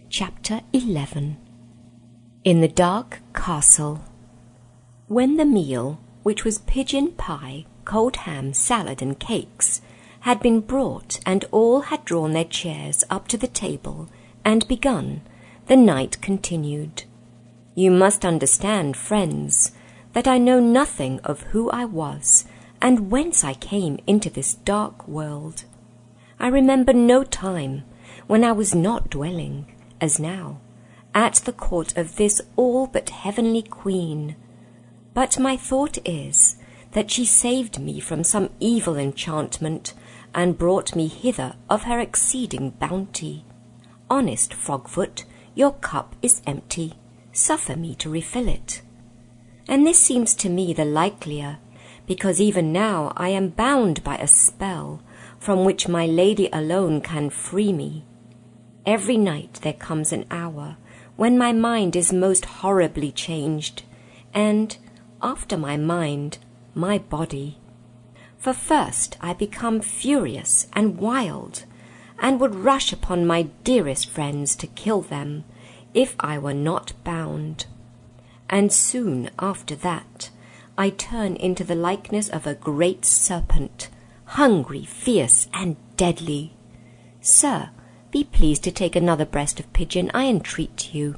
Chapter 11. In the Dark Castle. When the meal, which was pigeon pie, cold ham, salad, and cakes, had been brought, and all had drawn their chairs up to the table and begun, the knight continued, "You must understand, friends, that I know nothing of who I was, and whence I came into this dark world. I remember no time when I was not dwelling, as now, at the court of this all but heavenly queen. But my thought is that she saved me from some evil enchantment, and brought me hither of her exceeding bounty. Honest Frogfoot, your cup is empty. Suffer me to refill it. And this seems to me the likelier, because even now I am bound by a spell, from which my lady alone can free me. Every night there comes an hour when my mind is most horribly changed, and, after my mind, my body. For first I become furious and wild, and would rush upon my dearest friends to kill them, if I were not bound. And soon after that I turn into the likeness of a great serpent, hungry, fierce, and deadly. Sir, be pleased to take another breast of pigeon, I entreat you."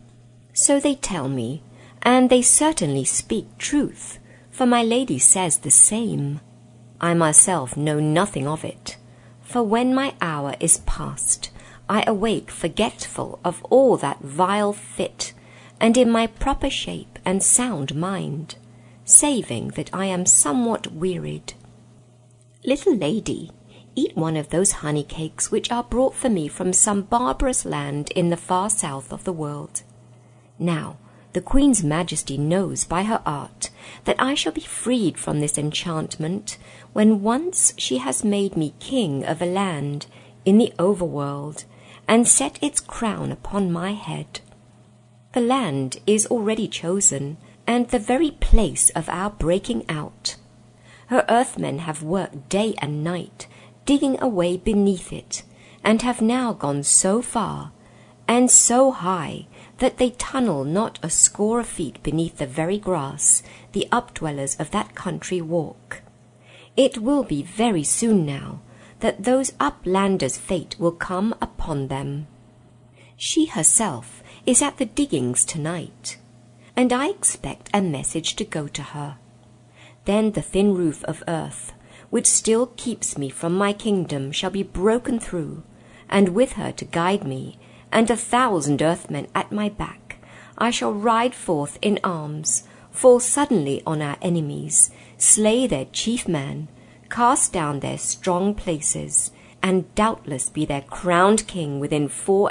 So they tell me, and they certainly speak truth, for my lady says the same. I myself know nothing of it, for when my hour is past, I awake forgetful of all that vile fit, and in my proper shape and sound mind, saving that I am somewhat wearied. Little lady, eat one of those honey cakes which are brought for me from some barbarous land in the far south of the world. Now, the Queen's Majesty knows by her art that I shall be freed from this enchantment when once she has made me king of a land in the overworld, and set its crown upon my head. The land is already chosen, and the very place of our breaking out. Her earthmen have worked day and night, digging away beneath it, and have now gone so far and so high that they tunnel not a score of feet beneath the very grass the updwellers of that country walk. It will be very soon now that those uplanders' fate will come upon them. She herself is at the diggings tonight, and I expect a message to go to her. Then the thin roof of earth, which still keeps me from my kingdom, shall be broken through, and with her to guide me, and 1,000 earthmen at my back, I shall ride forth in arms, fall suddenly on our enemies, slay their chief man, cast down their strong places, and doubtless be their crowned king within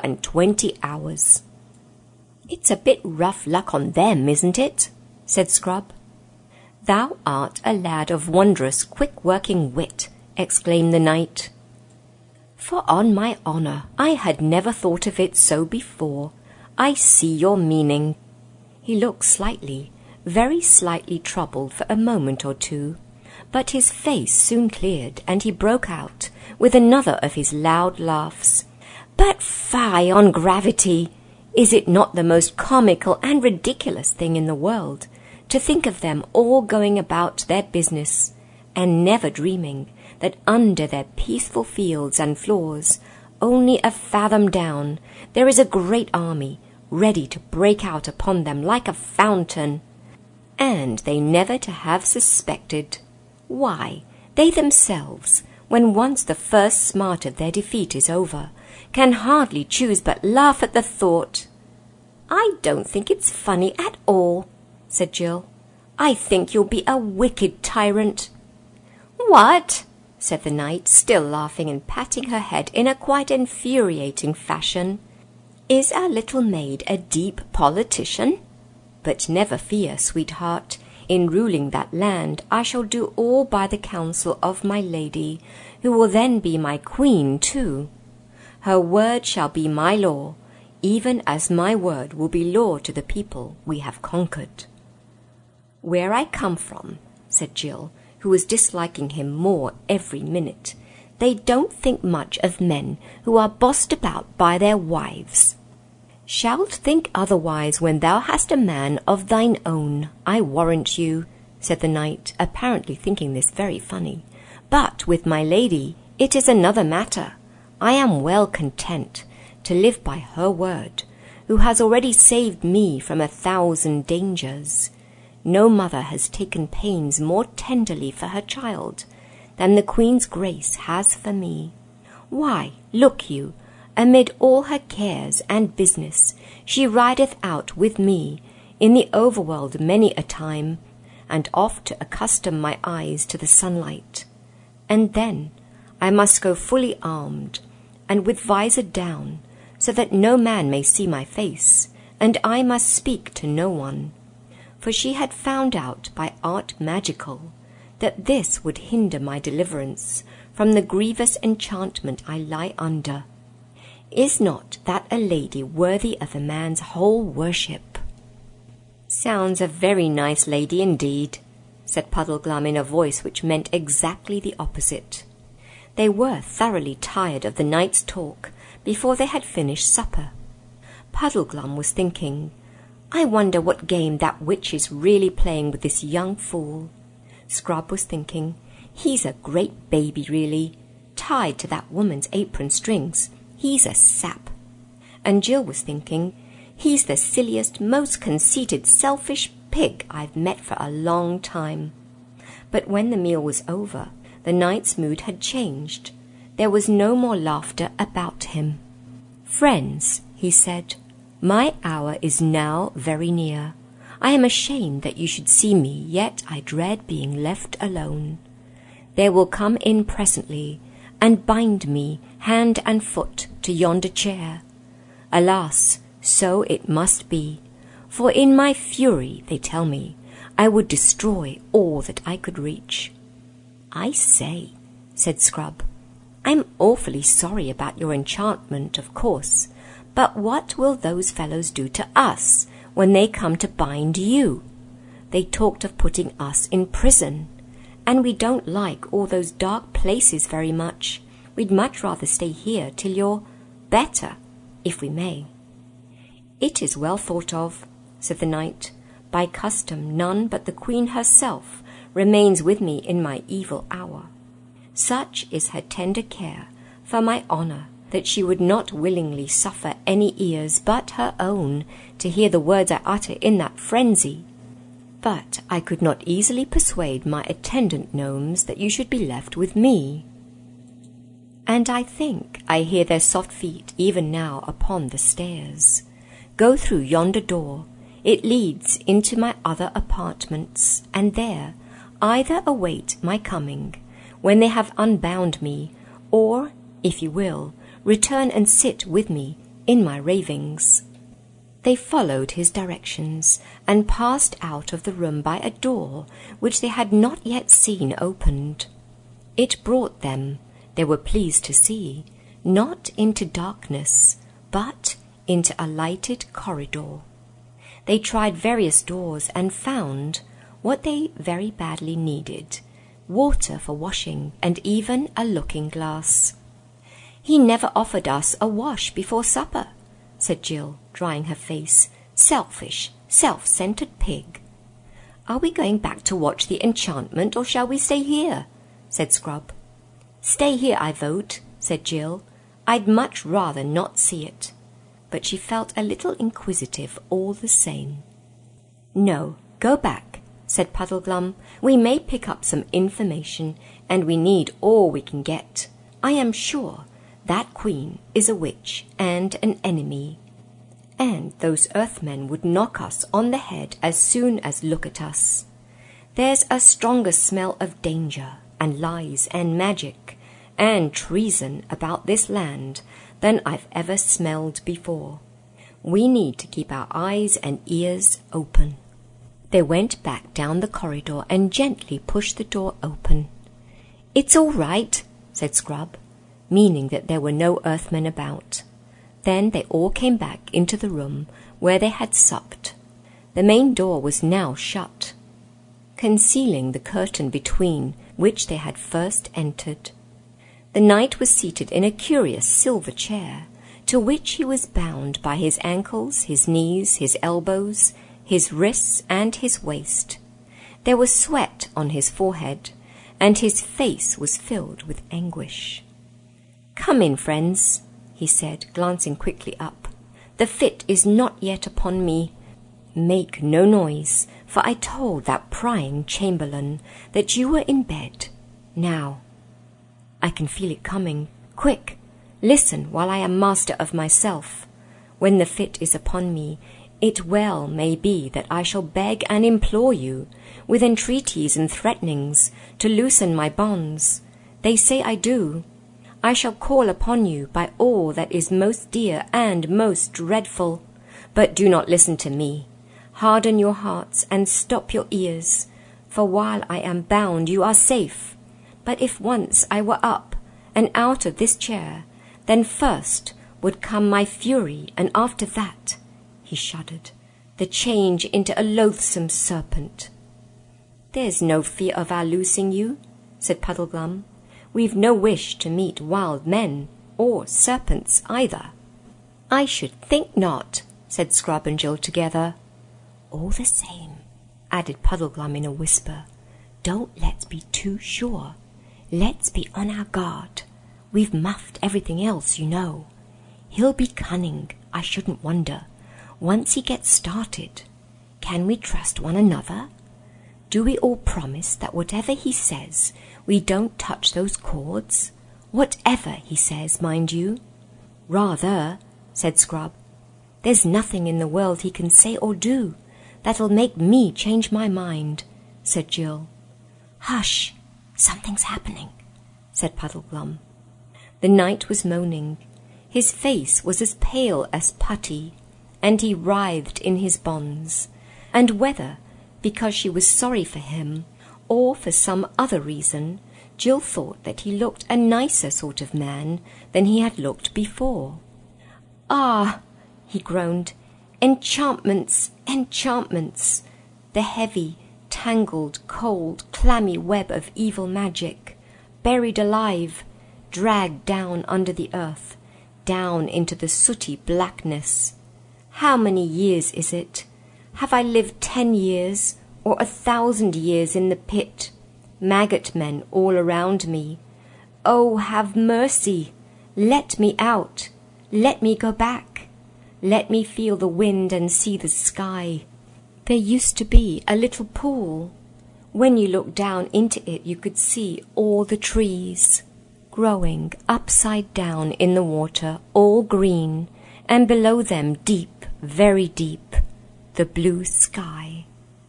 24 hours. "It's a bit rough luck on them, isn't it?" said Scrub. "Thou art a lad of wondrous quick-working wit," exclaimed the knight. "For on my honour I had never thought of it so before. I see your meaning." He looked slightly, very slightly troubled for a moment or two, but his face soon cleared, and he broke out with another of his loud laughs. "But fie on gravity! Is it not the most comical and ridiculous thing in the world, to think of them all going about their business, and never dreaming that under their peaceful fields and floors, only a fathom down, there is a great army ready to break out upon them like a fountain, and they never to have suspected? Why, they themselves, when once the first smart of their defeat is over, can hardly choose but laugh at the thought." "I don't think it's funny at all," said Jill. "I think you'll be a wicked tyrant." "What?" said the knight, still laughing and patting her head in a quite infuriating fashion. "Is our little maid a deep politician? But never fear, sweetheart. In ruling that land I shall do all by the counsel of my lady, who will then be my queen too. Her word shall be my law, even as my word will be law to the people we have conquered." "Where I come from," said Jill, who was disliking him more every minute, "they don't think much of men who are bossed about by their wives." Shalt think otherwise when thou hast a man of thine own, I warrant you, said the knight, apparently thinking this very funny. But with my lady it is another matter. I am well content to live by her word, who has already saved me from 1,000 dangers. No mother has taken pains more tenderly for her child than the Queen's grace has for me. Why, look you, amid all her cares and business, she rideth out with me in the overworld many a time, and oft to accustom my eyes to the sunlight. And then I must go fully armed, and with visor down, so that no man may see my face, and I must speak to no one. For she had found out by art magical that this would hinder my deliverance from the grievous enchantment I lie under. Is not that a lady worthy of a man's whole worship? Sounds a very nice lady indeed, said Puddleglum in a voice which meant exactly the opposite. They were thoroughly tired of the night's talk before they had finished supper. Puddleglum was thinking, I wonder what game that witch is really playing with this young fool. Scrub was thinking, he's a great baby really, tied to that woman's apron strings. He's a sap. And Jill was thinking, he's the silliest, most conceited, selfish pig I've met for a long time. But when the meal was over, the knight's mood had changed. There was no more laughter about him. Friends, he said, my hour is now very near. I am ashamed that you should see me, yet I dread being left alone. There will come in presently, and bind me hand and foot to yonder chair. Alas, so it must be, for in my fury, they tell me, I would destroy all that I could reach. I say, said Scrub, I'm awfully sorry about your enchantment, of course, but what will those fellows do to us when they come to bind you? They talked of putting us in prison, and we don't like all those dark places very much. We'd much rather stay here till you're better, if we may. It is well thought of, said the knight. By custom none but the Queen herself remains with me in my evil hour. Such is her tender care for my honour, that she would not willingly suffer any ears but her own to hear the words I utter in that frenzy. But I could not easily persuade my attendant gnomes that you should be left with me. And I think I hear their soft feet even now upon the stairs. Go through yonder door. It leads into my other apartments, and there either await my coming, when they have unbound me, or, if you will, return and sit with me in my ravings. They followed his directions, and passed out of the room by a door which they had not yet seen opened. It brought them, they were pleased to see, not into darkness, but into a lighted corridor. They tried various doors and found what they very badly needed, water for washing, and even a looking-glass. He never offered us a wash before supper, said Jill, drying her face. Selfish, self-centred pig. Are we going back to watch the enchantment, or shall we stay here? Said Scrub. Stay here, I vote, said Jill. I'd much rather not see it. But she felt a little inquisitive all the same. No, go back, said Puddleglum. We may pick up some information, and we need all we can get. I am sure that Queen is a witch and an enemy, and those earthmen would knock us on the head as soon as look at us. There's a stronger smell of danger and lies and magic and treason about this land than I've ever smelled before. We need to keep our eyes and ears open. They went back down the corridor and gently pushed the door open. It's all right, said Scrub, meaning that there were no earthmen about. Then they all came back into the room where they had supped. The main door was now shut, concealing the curtain between which they had first entered. The knight was seated in a curious silver chair, to which he was bound by his ankles, his knees, his elbows, his wrists, and his waist. There was sweat on his forehead, and his face was filled with anguish. "Come in, friends," he said, glancing quickly up. "The fit is not yet upon me. Make no noise, for I told that prying chamberlain that you were in bed. Now, I can feel it coming. Quick, listen while I am master of myself. When the fit is upon me, it well may be that I shall beg and implore you, with entreaties and threatenings, to loosen my bonds. They say I do. I shall call upon you by all that is most dear and most dreadful. But do not listen to me. Harden your hearts and stop your ears, for while I am bound you are safe. But if once I were up and out of this chair, then first would come my fury, and after that," he shuddered, "the change into a loathsome serpent." "There's no fear of our loosing you," said Puddleglum. "We've no wish to meet wild men, or serpents either." "I should think not," said Scrub and Jill together. "All the same," added Puddleglum in a whisper, "don't let's be too sure. Let's be on our guard. We've muffed everything else, you know. He'll be cunning, I shouldn't wonder, once he gets started. Can we trust one another? Do we all promise that whatever he says, we don't touch those cords? Whatever he says, mind you." "Rather," said Scrub. "There's nothing in the world he can say or do that'll make me change my mind," said Jill. "Hush! Something's happening," said Puddleglum. The knight was moaning. His face was as pale as putty, and he writhed in his bonds, and whether because she was sorry for him, or for some other reason, Jill thought that he looked a nicer sort of man than he had looked before. "Ah!" he groaned. "Enchantments, enchantments! The heavy, tangled, cold, clammy web of evil magic, buried alive, dragged down under the earth, down into the sooty blackness. How many years is it? Have I lived 10 years, or 1,000 years in the pit? Maggot men all around me. Oh, have mercy! Let me out! Let me go back! Let me feel the wind and see the sky. There used to be a little pool. When you looked down into it, you could see all the trees, growing upside down in the water, all green, and below them, deep, very deep, the blue sky."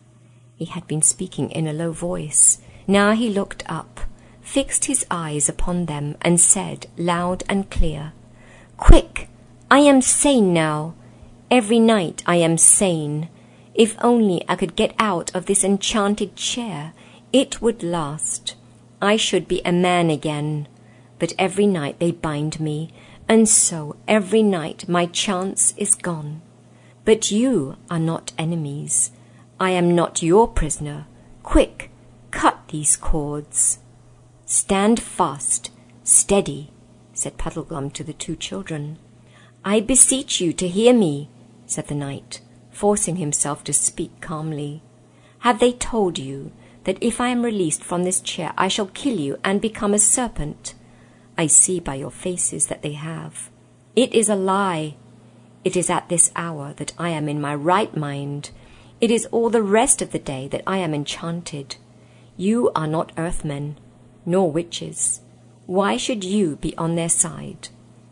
He had been speaking in a low voice. Now he looked up, fixed his eyes upon them, and said, loud and clear, "Quick! I am sane now. Every night I am sane. If only I could get out of this enchanted chair, it would last. I should be a man again. But every night they bind me, and so every night my chance is gone. But you are not enemies. I am not your prisoner. Quick, cut these cords." "Stand fast, steady," said Puddleglum to the 2 children. "I beseech you to hear me," said the knight, forcing himself to speak calmly. "Have they told you that if I am released from this chair I shall kill you and become a serpent? I see by your faces that they have. It is a lie. It is at this hour that I am in my right mind. It is all the rest of the day that I am enchanted. You are not earthmen, nor witches. Why should you be on their side?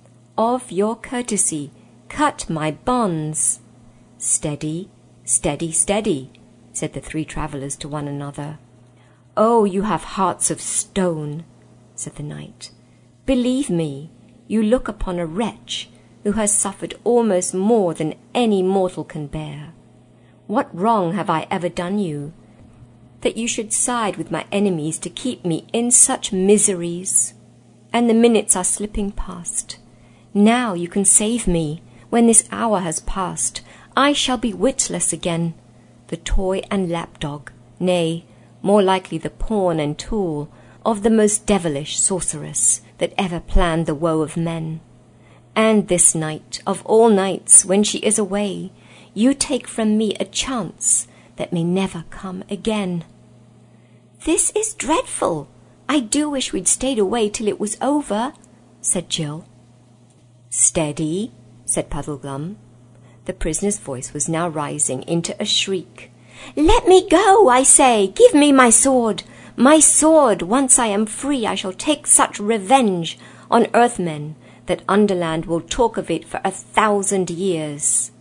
Of your courtesy, cut my bonds." "Steady, steady, steady," said the 3 travellers to one another. "Oh, you have hearts of stone," said the knight. "Believe me, you look upon a wretch who has suffered almost more than any mortal can bear. What wrong have I ever done you, that you should side with my enemies to keep me in such miseries? And the minutes are slipping past. Now you can save me. When this hour has passed, I shall be witless again, the toy and lapdog, nay, more likely the pawn and tool of the most devilish sorceress that ever planned the woe of men. And this night, of all nights, when she is away, you take from me a chance that may never come again." "This is dreadful. I do wish we'd stayed away till it was over," said Jill. "Steady," said Puddleglum. The prisoner's voice was now rising into a shriek. "Let me go, I say! Give me my sword! My sword! Once I am free, I shall take such revenge on Earthmen that Underland will talk of it for 1,000 years."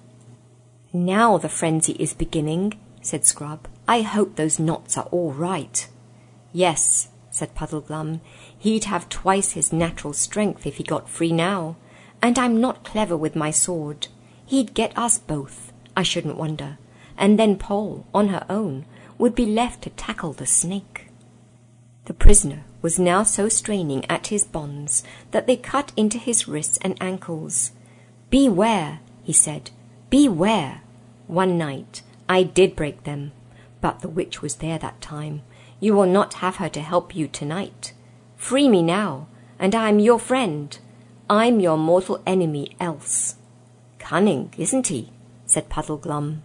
"Now the frenzy is beginning," said Scrub. "I hope those knots are all right." "Yes," said Puddleglum. "He'd have twice his natural strength if he got free now, and I'm not clever with my sword. He'd get us both, I shouldn't wonder, and then Poll, on her own, would be left to tackle the snake." The prisoner was now so straining at his bonds that they cut into his wrists and ankles. "Beware," he said, "beware. One night I did break them, but the witch was there that time. You will not have her to help you tonight. Free me now, and I am your friend. I'm your mortal enemy else." "Cunning, isn't he?" said Puddleglum.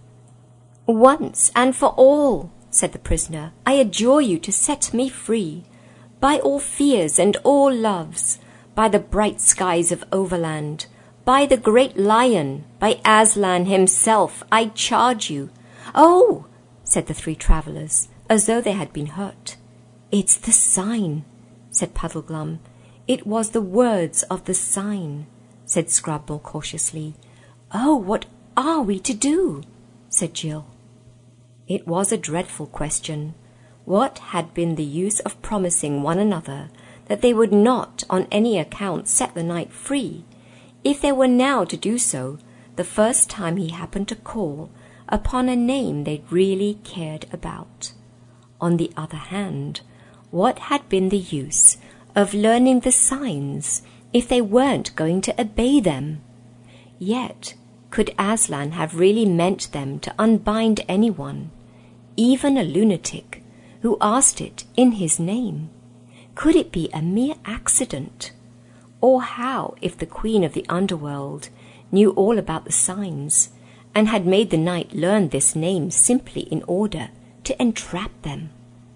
"Once and for all," said the prisoner, "I adjure you to set me free. By all fears and all loves, by the bright skies of Overland, by the great lion, by Aslan himself, I charge you." "Oh," said the 3 travellers, as though they had been hurt. "It's the sign," said Puddleglum. "It was the words of the sign," said Scrub more cautiously. "Oh, what are we to do?" said Jill. It was a dreadful question. What had been the use of promising one another that they would not on any account set the knight free, if they were now to do so the first time he happened to call upon a name they really cared about? On the other hand, what had been the use of learning the signs if they weren't going to obey them? Yet, could Aslan have really meant them to unbind anyone, even a lunatic, who asked it in his name? Could it be a mere accident? Or how if the Queen of the Underworld knew all about the signs, and had made the knight learn this name simply in order to entrap them?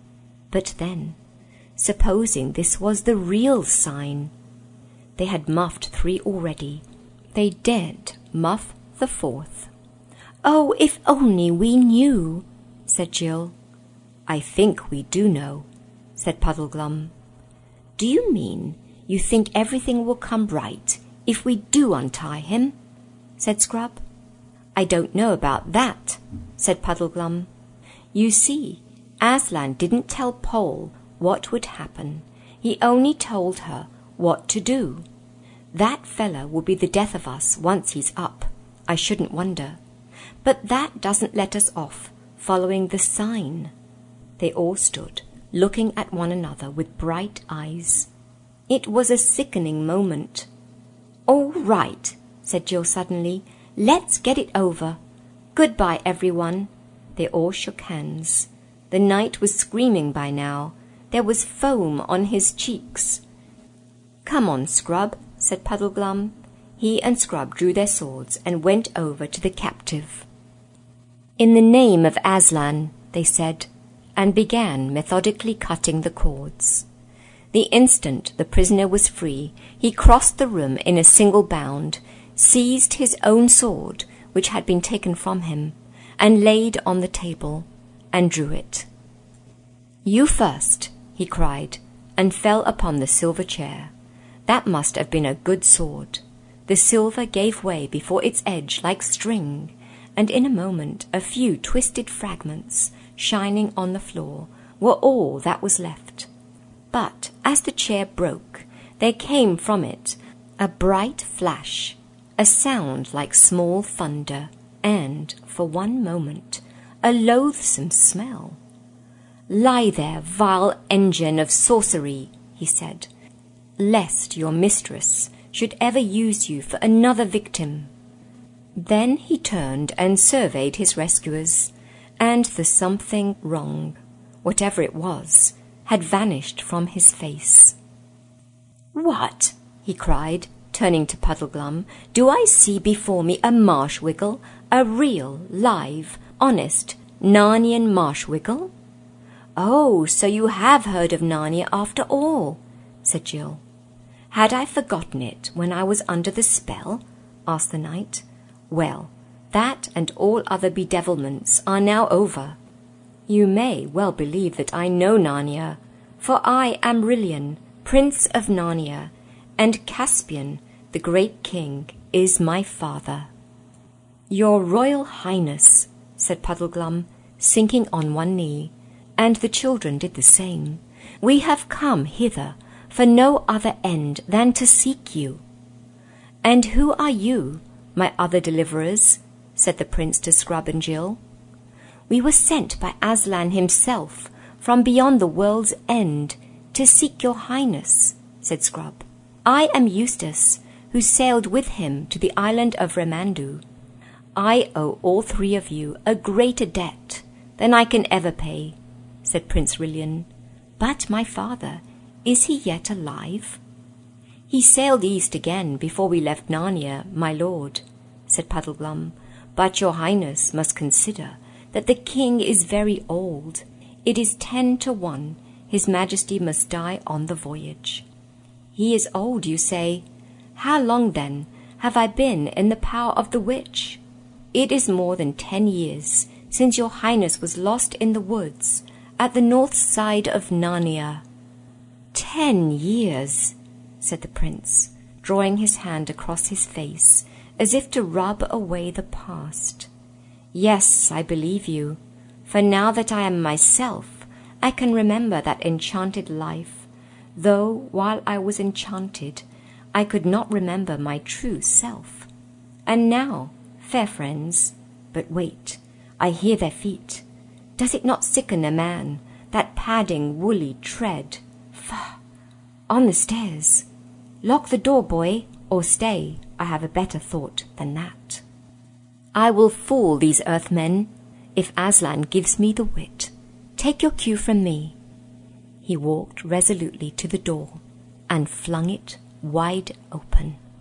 But then, supposing this was the real sign? They had muffed 3 already. They daren't muff the 4th. "Oh, if only we knew," said Jill. "I think we do know," said Puddleglum. "Do you mean you think everything will come right if we do untie him?" said Scrub. "I don't know about that," said Puddleglum. "You see, Aslan didn't tell Poll what would happen. He only told her what to do. That fella will be the death of us once he's up, I shouldn't wonder. But that doesn't let us off following the sign." They all stood, looking at one another with bright eyes. It was a sickening moment. "All right," said Jill suddenly. "Let's get it over. Goodbye, everyone." They all shook hands. The knight was screaming by now. There was foam on his cheeks. "Come on, Scrub," said Puddleglum. He and Scrub drew their swords and went over to the captive. "In the name of Aslan," they said, and began methodically cutting the cords. The instant the prisoner was free, he crossed the room in a single bound, seized his own sword, which had been taken from him, and laid on the table, and drew it. "You first," he cried, and fell upon the silver chair. That must have been a good sword. The silver gave way before its edge like string, and in a moment a few twisted fragments, shining on the floor, were all that was left. But as the chair broke, there came from it a bright flash, a sound like small thunder, and, for one moment, a loathsome smell. "Lie there, vile engine of sorcery," he said, "lest your mistress should ever use you for another victim." Then he turned and surveyed his rescuers, and the something wrong, whatever it was, had vanished from his face. "What?" he cried, turning to Puddleglum, "do I see before me a Marshwiggle, a real, live, honest, Narnian Marshwiggle?" "Oh, so you have heard of Narnia after all," said Jill. "Had I forgotten it when I was under the spell?" asked the knight. "Well, that and all other bedevilments are now over. You may well believe that I know Narnia, for I am Rilian, Prince of Narnia, and Caspian, the great king, is my father." "Your Royal Highness," said Puddleglum, sinking on one knee, and the children did the same, "we have come hither for no other end than to seek you." "And who are you, my other deliverers?" said the prince to Scrub and Jill. "We were sent by Aslan himself from beyond the world's end to seek your highness," said Scrub. "I am Eustace, who sailed with him to the island of Remandu. I owe all three of you a greater debt than I can ever pay," said Prince Rilian. "But my father, is he yet alive?" "He sailed east again before we left Narnia, my lord," said Puddleglum. "But your highness must consider that the king is very old. It is 10 to 1 his majesty must die on the voyage." "He is old, you say? How long, then, have I been in the power of the witch?" "It is more than 10 years since your highness was lost in the woods at the north side of Narnia." 10 years, said the prince, drawing his hand across his face as if to rub away the past. "Yes, I believe you, for now that I am myself, I can remember that enchanted life, though while I was enchanted, I could not remember my true self. And now, fair friends, but wait, I hear their feet. Does it not sicken a man, that padding, woolly tread? Faugh! On the stairs. Lock the door, boy, or stay, I have a better thought than that. I will fool these earthmen, if Aslan gives me the wit. Take your cue from me." He walked resolutely to the door and flung it wide open.